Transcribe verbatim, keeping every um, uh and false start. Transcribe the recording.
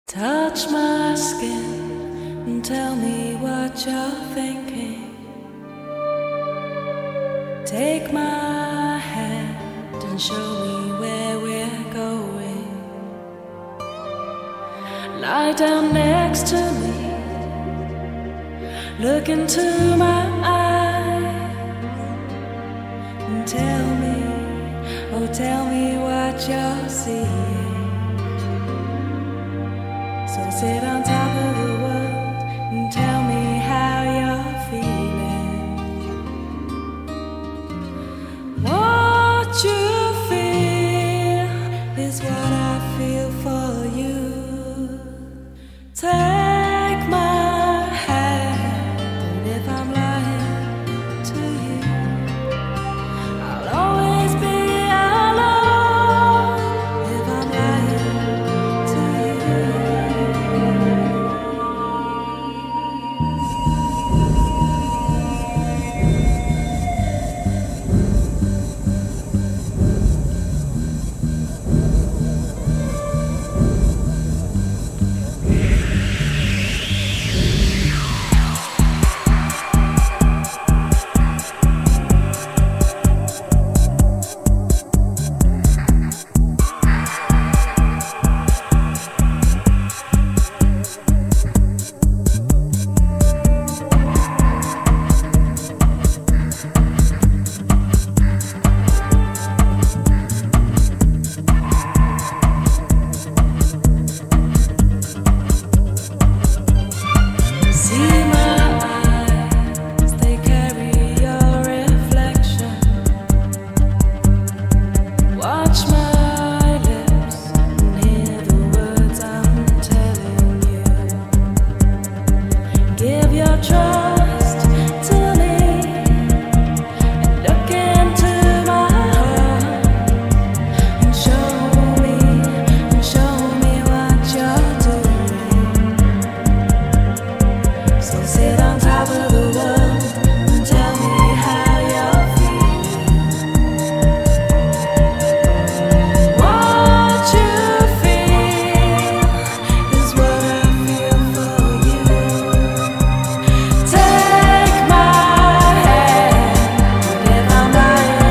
Touch my skin and tell me what you're thinking. Take my hand and show me where we're going. Lie down next to me, look into my eyes and tell me, oh tell me what you're seeing. So sit on top of the world and tell me how you're feeling. What you feel is what I feel for you. Tell